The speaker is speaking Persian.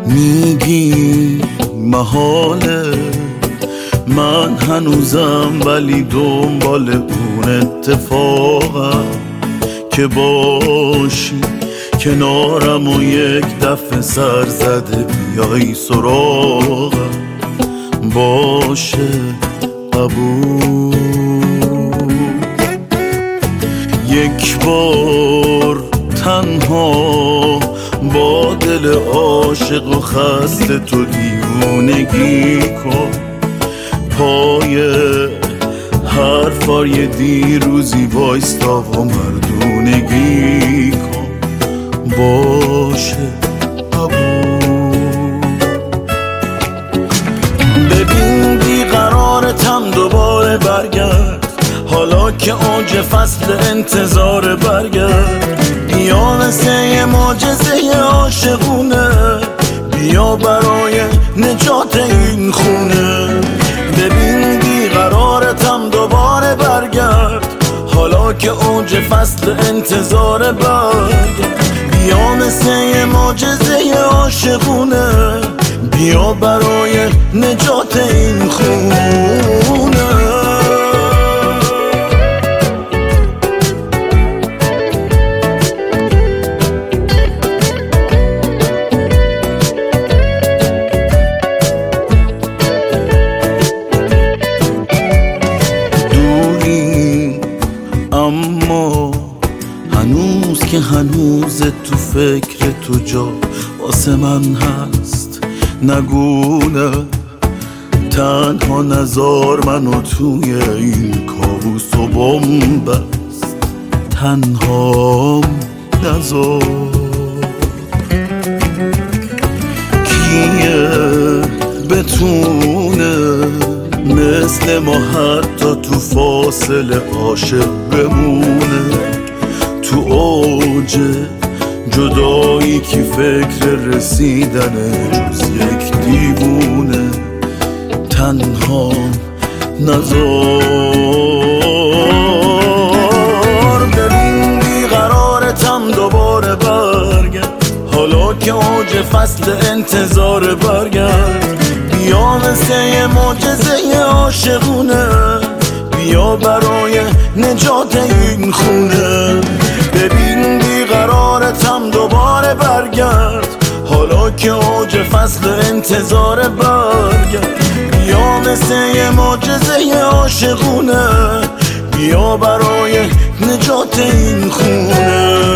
میگی محاله من هنوزم ولی دنبال اون اتفاقم که باشی کنارم و یک دفعه سر زده بیای سراغم باشه قبول یک بار تنها با دل عاشق و خسته تو دیوونگی کن پای حرفای دیروزی وایستا و مردونگی کن باشه قبول ببین بیقرارتم دوباره برگرد حالا که اوج فصل انتظار برگرد بیا مثل یه معجزه عاشقونه بیا برای نجات این خونه ببین بیقرارتم دوباره برگرد حالا که اوج فصل انتظار برگرد بیا مثل یه معجزه عاشقونه بیا برای نجات این خونه اما هنوز که هنوز تو فکر تو جا واسه من هست نگونه تنها نزار منو توی این کابوس و بمبست تنها نزار کیه بتونه مثل ما حتی تو فاصله عاشق بمونه تو اوج جدایی کی فکر رسیدنه جز یک دیوونه تنها نزار ببین بیقرارتم دوباره برگرد حالا که اوج فصل انتظار برگرد بیا مثل یه معجزه عاشقونه بیا برای نجات این خونه ببین بیقرارتم دوباره برگرد حالا که اوج فصل انتظار برگرد بیا مثل یه معجزه عاشقونه بیا برای نجات این خونه